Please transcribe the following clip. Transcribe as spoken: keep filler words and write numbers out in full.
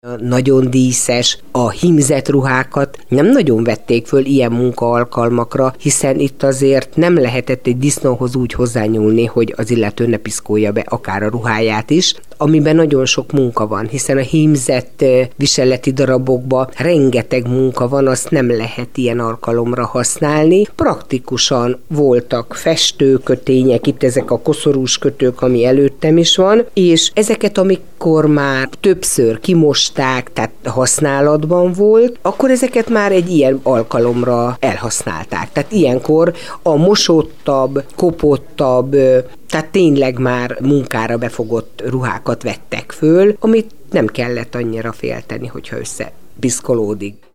Nagyon díszes, a hímzett ruhákat nem nagyon vették föl ilyen munkaalkalmakra, hiszen itt azért nem lehetett egy disznóhoz úgy hozzányúlni, hogy az illető ne piszkolja be akár a ruháját is, amiben nagyon sok munka van, hiszen a hímzett viseleti darabokban rengeteg munka van, azt nem lehet ilyen alkalomra használni. Praktikusan voltak festőkötények, itt ezek a koszorús kötők, ami előttem is van, és ezeket, amikor már többször kimosták, tehát használatban volt, akkor ezeket már egy ilyen alkalomra elhasználták. Tehát ilyenkor a mosottabb, kopottabb, tehát tényleg már munkára befogott ruhákat vettek föl, amit nem kellett annyira félteni, hogyha összepiszkolódik.